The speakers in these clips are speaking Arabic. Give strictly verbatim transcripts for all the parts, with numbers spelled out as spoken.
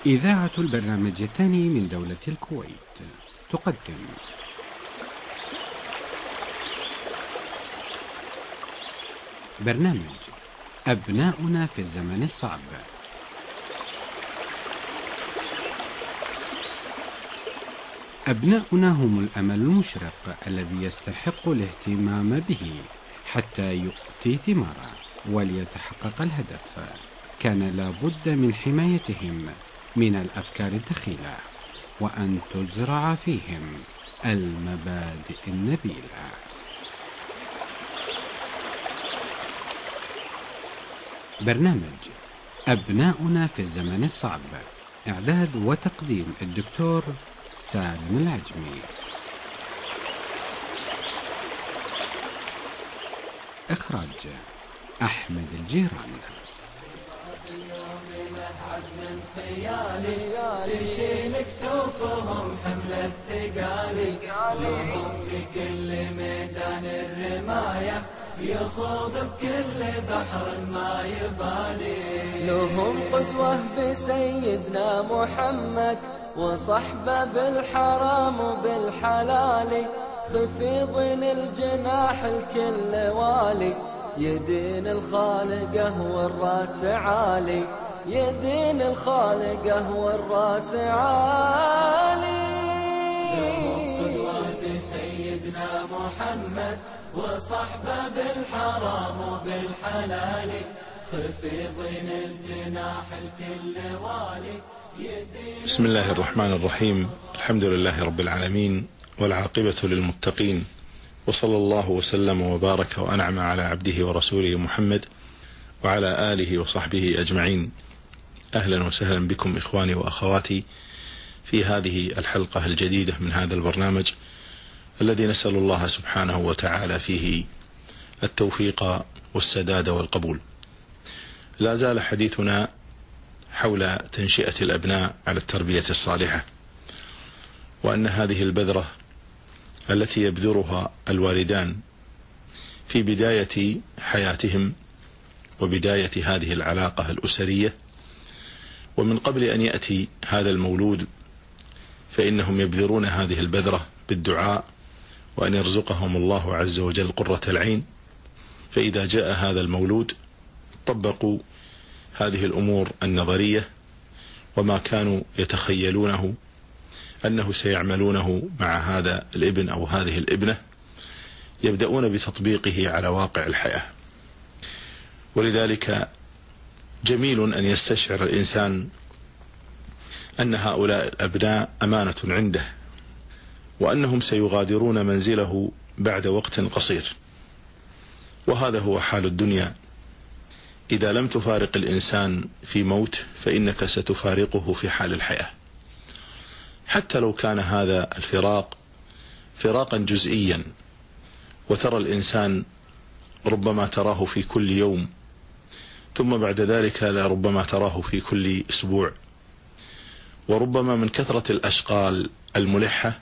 إذاعة البرنامج الثاني من دولة الكويت تقدم برنامج أبناؤنا في الزمن الصعب. أبناؤنا هم الأمل المشرق الذي يستحق الاهتمام به حتى يؤتي ثماره وليتحقق الهدف. كان لابد من حمايتهم من الأفكار الدخيلة وأن تزرع فيهم المبادئ النبيلة. برنامج أبناؤنا في الزمن الصعب، إعداد وتقديم الدكتور سالم العجمي، إخراج أحمد الجيران. عزم خيالي تشيل كتوفهم حمل الثقالي، لهم في كل ميدان الرماية يخوض بكل بحر ما يبالي. لهم قدوة بسيدنا محمد وصحبه بالحرام وبالحلال، خفيض الجناح الكل والي، يدين الخالقه والراس عالي، يدين الخالقه والراس عالي. لهم قدوة بسيدنا محمد وصحبه بالحرام وبالحلال، خفيضين الجناح الكل والي. بسم الله الرحمن الرحيم. الحمد لله رب العالمين والعاقبة للمتقين، وصلى الله وسلم وبارك وأنعم على عبده ورسوله محمد وعلى آله وصحبه أجمعين. أهلا وسهلا بكم إخواني وأخواتي في هذه الحلقة الجديدة من هذا البرنامج الذي نسأل الله سبحانه وتعالى فيه التوفيق والسداد والقبول. لا زال حديثنا حول تنشئة الأبناء على التربية الصالحة، وأن هذه البذرة التي يبذرها الوالدان في بداية حياتهم وبداية هذه العلاقة الأسرية، ومن قبل أن يأتي هذا المولود فإنهم يبذرون هذه البذرة بالدعاء وأن يرزقهم الله عز وجل قرة العين. فإذا جاء هذا المولود طبقوا هذه الأمور النظرية وما كانوا يتخيلونه أنه سيعملونه مع هذا الابن أو هذه الابنة، يبدأون بتطبيقه على واقع الحياة. ولذلك جميل أن يستشعر الإنسان أن هؤلاء الأبناء أمانة عنده، وأنهم سيغادرون منزله بعد وقت قصير. وهذا هو حال الدنيا، إذا لم تفارق الإنسان في موت فإنك ستفارقه في حال الحياة، حتى لو كان هذا الفراق فراقا جزئيا. وترى الإنسان ربما تراه في كل يوم، ثم بعد ذلك لربما تراه في كل أسبوع، وربما من كثرة الأشغال الملحة.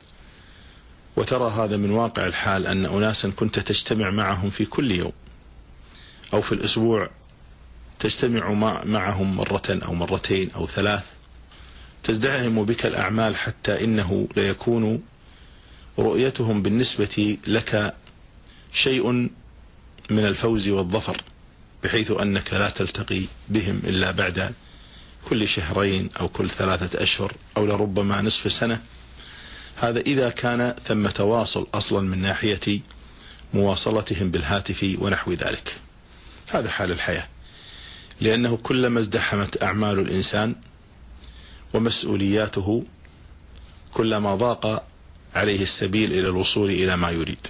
وترى هذا من واقع الحال أن أناسا كنت تجتمع معهم في كل يوم أو في الأسبوع تجتمع معهم مرة أو مرتين أو ثلاث، تزدحم بك الأعمال حتى إنه ليكون رؤيتهم بالنسبة لك شيء من الفوز والظفر، بحيث أنك لا تلتقي بهم إلا بعد كل شهرين أو كل ثلاثة أشهر أو لربما نصف سنة. هذا إذا كان ثم تواصل أصلا من ناحية مواصلتهم بالهاتف ونحو ذلك. هذا حال الحياة، لأنه كلما ازدحمت أعمال الإنسان ومسؤولياته كلما ضاق عليه السبيل إلى الوصول إلى ما يريد.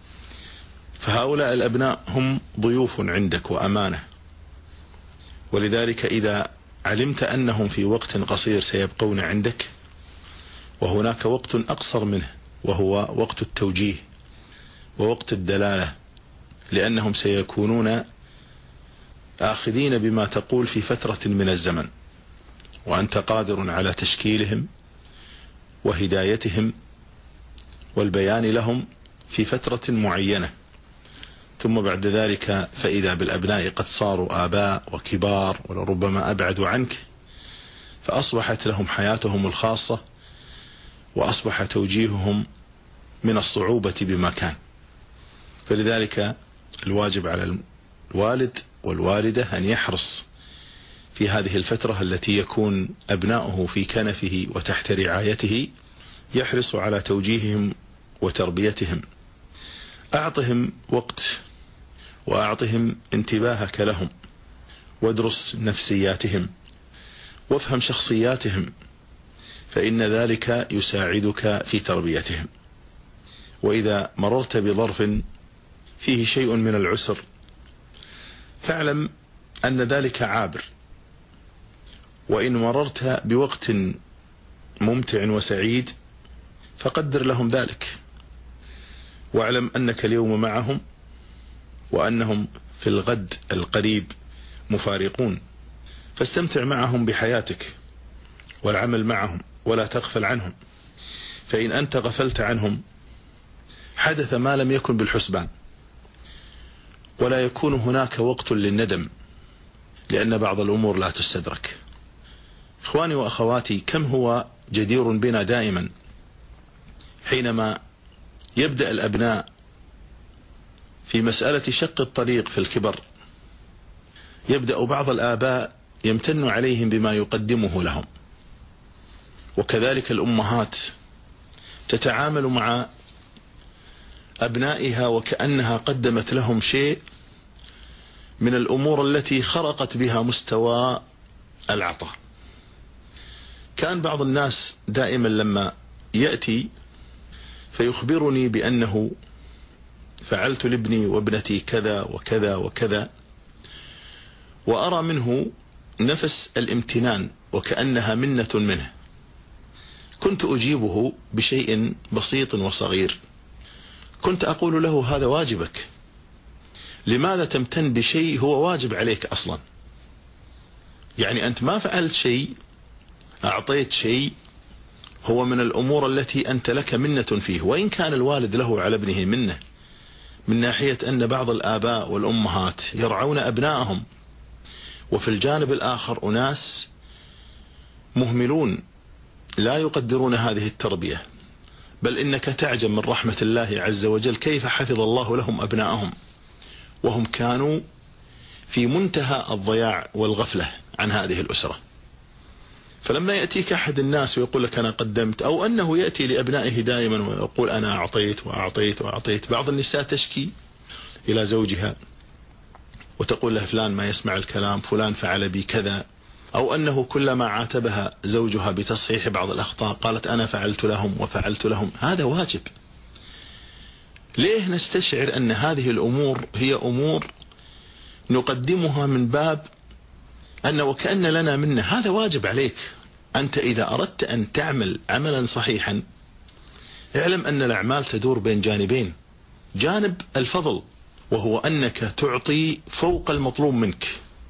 فهؤلاء الأبناء هم ضيوف عندك وأمانة، ولذلك إذا علمت أنهم في وقت قصير سيبقون عندك، وهناك وقت أقصر منه وهو وقت التوجيه ووقت الدلالة، لأنهم سيكونون آخذين بما تقول في فترة من الزمن، وأنت قادر على تشكيلهم وهدايتهم والبيان لهم في فترة معينة. ثم بعد ذلك فإذا بالأبناء قد صاروا آباء وكبار ولربما أبعدوا عنك، فأصبحت لهم حياتهم الخاصة، وأصبح توجيههم من الصعوبة بمكان. فلذلك الواجب على الوالد والوالدة أن يحرص في هذه الفترة التي يكون أبناؤه في كنفه وتحت رعايته، يحرص على توجيههم وتربيتهم. أعطهم وقت، وأعطهم انتباهك لهم، وادرس نفسياتهم، وافهم شخصياتهم، فإن ذلك يساعدك في تربيتهم. وإذا مررت بظرف فيه شيء من العسر فاعلم أن ذلك عابر، وإن مررت بوقت ممتع وسعيد فقدر لهم ذلك، واعلم أنك اليوم معهم وأنهم في الغد القريب مفارقون، فاستمتع معهم بحياتك والعمل معهم ولا تغفل عنهم، فإن أنت غفلت عنهم حدث ما لم يكن بالحسبان، ولا يكون هناك وقت للندم، لأن بعض الأمور لا تستدرك. إخواني وأخواتي، كم هو جدير بنا دائما حينما يبدأ الأبناء في مسألة شق الطريق في الكبر، يبدأ بعض الآباء يمتن عليهم بما يقدمه لهم، وكذلك الأمهات تتعامل مع أبنائها وكأنها قدمت لهم شيء من الأمور التي خرقت بها مستوى العطاء. كان بعض الناس دائما لما يأتي فيخبرني بأنه فعلت لابني وابنتي كذا وكذا وكذا، وأرى منه نفس الامتنان وكأنها منة منه، كنت أجيبه بشيء بسيط وصغير، كنت أقول له: هذا واجبك، لماذا تمتن بشيء هو واجب عليك أصلا؟ يعني أنت ما فعلت شيء، أعطيت شيء هو من الأمور التي أنت لك منة فيه، وإن كان الوالد له على ابنه منة، من ناحية أن بعض الآباء والأمهات يرعون أبنائهم، وفي الجانب الآخر أناس مهملون لا يقدرون هذه التربية، بل إنك تعجب من رحمة الله عز وجل كيف حفظ الله لهم أبنائهم وهم كانوا في منتهى الضياع والغفلة عن هذه الأسرة. فلما يأتيك أحد الناس ويقول لك أنا قدمت، أو أنه يأتي لأبنائه دائما ويقول أنا أعطيت وأعطيت وأعطيت. بعض النساء تشكي إلى زوجها وتقول له: فلان ما يسمع الكلام، فلان فعل بي كذا، أو أنه كلما عاتبها زوجها بتصحيح بعض الأخطاء قالت أنا فعلت لهم وفعلت لهم. هذا واجب. ليه نستشعر أن هذه الأمور هي أمور نقدمها من باب أن وكأن لنا منه؟ هذا واجب عليك. أنت إذا أردت أن تعمل عملا صحيحا اعلم أن الأعمال تدور بين جانبين: جانب الفضل وهو أنك تعطي فوق المطلوب منك،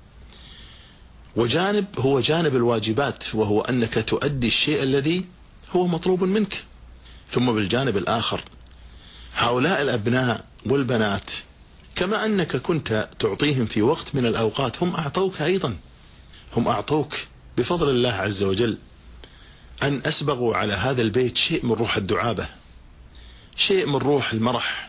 وجانب هو جانب الواجبات وهو أنك تؤدي الشيء الذي هو مطلوب منك. ثم بالجانب الآخر هؤلاء الأبناء والبنات كما أنك كنت تعطيهم في وقت من الأوقات، هم أعطوك أيضا، هم أعطوك بفضل الله عز وجل أن أسبغوا على هذا البيت شيء من روح الدعابة، شيء من روح المرح،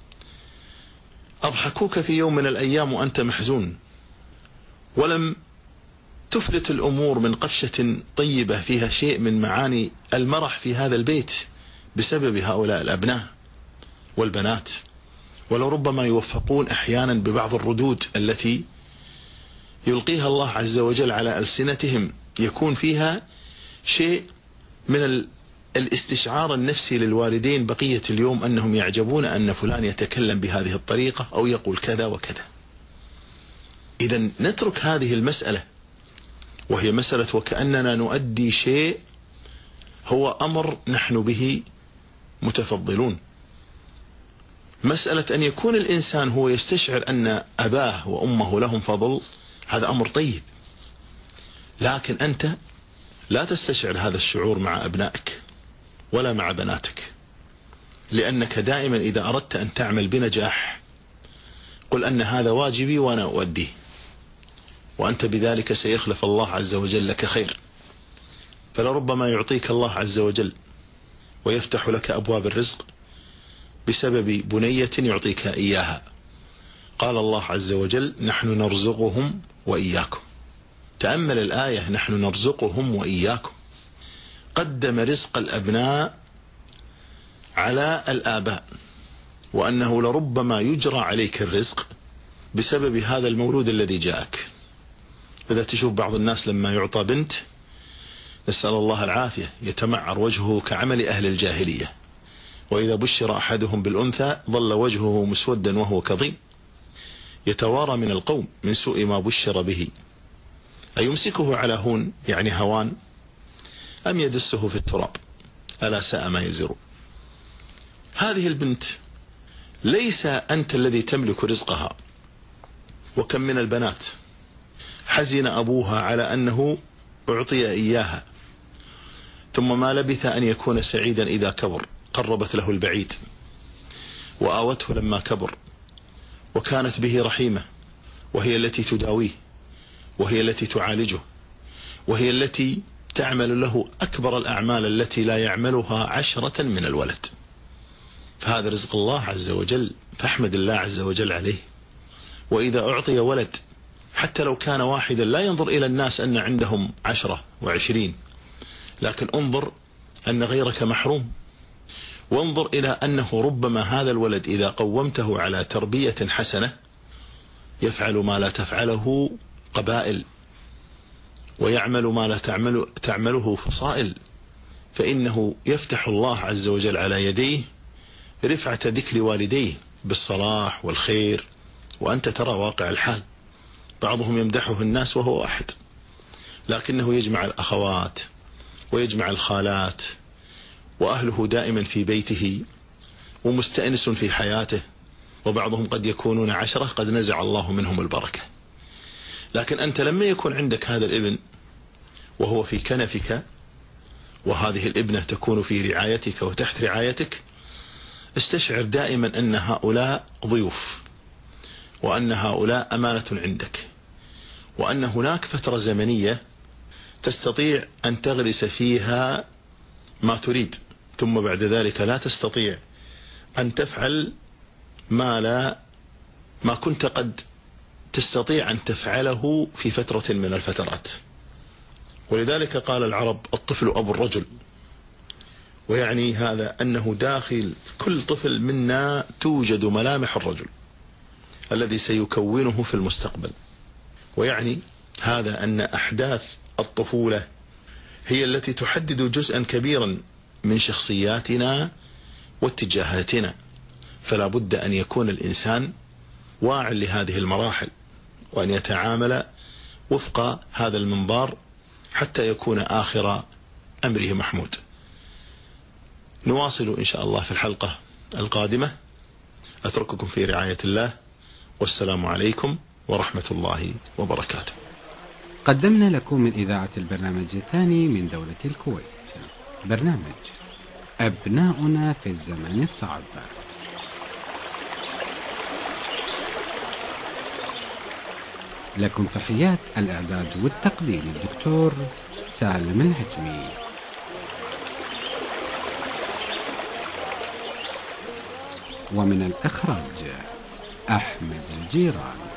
أضحكوك في يوم من الأيام وأنت محزون، ولم تفلت الأمور من قفشة طيبة فيها شيء من معاني المرح في هذا البيت بسبب هؤلاء الأبناء والبنات. ولربما يوفقون أحيانا ببعض الردود التي يلقيها الله عز وجل على ألسنتهم، يكون فيها شيء من الاستشعار النفسي للوالدين بقية اليوم أنهم يعجبون أن فلان يتكلم بهذه الطريقة أو يقول كذا وكذا. إذن نترك هذه المسألة، وهي مسألة وكأننا نؤدي شيء هو أمر نحن به متفضلون. مسألة أن يكون الإنسان هو يستشعر أن أباه وأمه لهم فضل، هذا أمر طيب، لكن أنت لا تستشعر هذا الشعور مع أبنائك ولا مع بناتك، لأنك دائما إذا أردت أن تعمل بنجاح قل أن هذا واجبي وأنا أؤديه، وأنت بذلك سيخلف الله عز وجل لك خير. فلربما يعطيك الله عز وجل ويفتح لك أبواب الرزق بسبب بنية يعطيك إياها. قال الله عز وجل: نحن نرزقهم وإياكم. تأمل الآية: نحن نرزقهم وإياكم. قدم رزق الأبناء على الآباء، وأنه لربما يجرى عليك الرزق بسبب هذا المولود الذي جاءك. إذا تشوف بعض الناس لما يعطى بنت، نسأل الله العافية، يتمعر وجهه كعمل أهل الجاهلية، وإذا بشر أحدهم بالأنثى ظل وجهه مسودا وهو كظيم، يتوارى من القوم من سوء ما بشر به. أيمسكه على هون يعني هوان، أم يدسه في التراب؟ ألا ساء ما يزرون. هذه البنت ليس أنت الذي تملك رزقها. وكم من البنات حزن أبوها على أنه أعطي إياها، ثم ما لبث أن يكون سعيدا إذا كبر، قربت له البعيد وآوته لما كبر، وكانت به رحيمة، وهي التي تداويه، وهي التي تعالجه، وهي التي تعمل له أكبر الأعمال التي لا يعملها عشرة من الولد. فهذا رزق الله عز وجل، فاحمد الله عز وجل عليه. وإذا أعطي ولد حتى لو كان واحدا، لا ينظر إلى الناس أن عندهم عشرة وعشرين، لكن انظر أن غيرك محروم، وانظر إلى أنه ربما هذا الولد إذا قومته على تربية حسنة يفعل ما لا تفعله قبائل، ويعمل ما لا تعمل تعمله فصائل، فإنه يفتح الله عز وجل على يديه رفعة ذكر والديه بالصلاح والخير. وأنت ترى واقع الحال، بعضهم يمدحه الناس وهو واحد، لكنه يجمع الأخوات ويجمع الخالات، وأهله دائما في بيته ومستأنس في حياته، وبعضهم قد يكونون عشرة قد نزع الله منهم البركة. لكن أنت لما يكون عندك هذا الابن وهو في كنفك، وهذه الابنة تكون في رعايتك وتحت رعايتك، استشعر دائما أن هؤلاء ضيوف، وأن هؤلاء أمانة عندك، وأن هناك فترة زمنية تستطيع أن تغرس فيها ما تريد، ثم بعد ذلك لا تستطيع أن تفعل ما لا ما كنت قد تستطيع أن تفعله في فترة من الفترات. ولذلك قال العرب: الطفل أبو الرجل. ويعني هذا أنه داخل كل طفل منا توجد ملامح الرجل الذي سيكونه في المستقبل. ويعني هذا أن أحداث الطفولة هي التي تحدد جزءا كبيرا من شخصياتنا واتجاهاتنا، فلا بد أن يكون الإنسان واع لهذه المراحل، وأن يتعامل وفق هذا المنظار حتى يكون آخر أمره محمود. نواصل إن شاء الله في الحلقة القادمة. أترككم في رعاية الله، والسلام عليكم ورحمة الله وبركاته. قدمنا لكم من إذاعة البرنامج الثاني من دولة الكويت برنامج أبناؤنا في الزمن الصعب. لكم تحيات الإعداد والتقديم الدكتور سالم العجمي. ومن الإخراج أحمد الجيران.